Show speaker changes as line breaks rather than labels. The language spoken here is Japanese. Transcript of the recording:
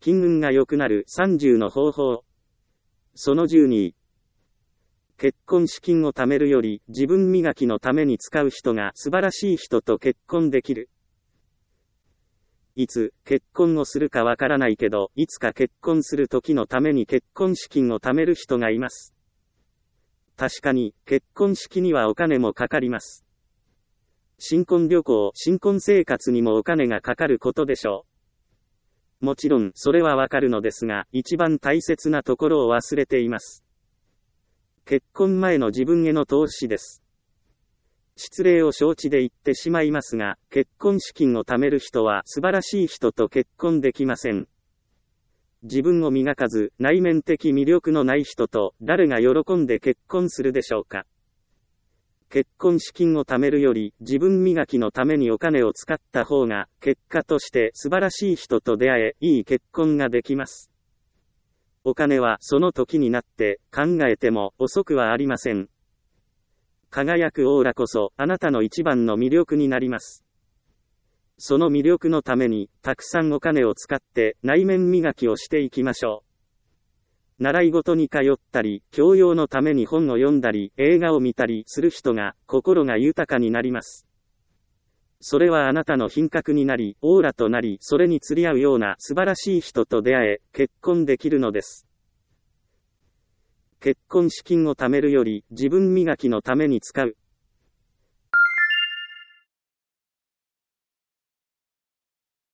金運が良くなる30の方法。その12。結婚資金を貯めるより自分磨きのために使う人が素晴らしい人と結婚できる。いつ結婚をするかわからないけど、いつか結婚する時のために結婚資金を貯める人がいます。確かに、結婚式にはお金もかかります。新婚旅行、新婚生活にもお金がかかることでしょう。もちろん、それはわかるのですが、一番大切なところを忘れています。結婚前の自分への投資です。失礼を承知で言ってしまいますが、結婚資金を貯める人は素晴らしい人と結婚できません。自分を磨かず、内面的魅力のない人と誰が喜んで結婚するでしょうか。結婚資金を貯めるより自分磨きのためにお金を使った方が結果として素晴らしい人と出会え、いい結婚ができます。お金はその時になって考えても遅くはありません。輝くオーラこそあなたの一番の魅力になります。その魅力のためにたくさんお金を使って内面磨きをしていきましょう。習い事に通ったり、教養のために本を読んだり、映画を見たりする人が心が豊かになります。それはあなたの品格になり、オーラとなり、それに釣り合うような素晴らしい人と出会え、結婚できるのです。結婚資金を貯めるより自分磨きのために使う。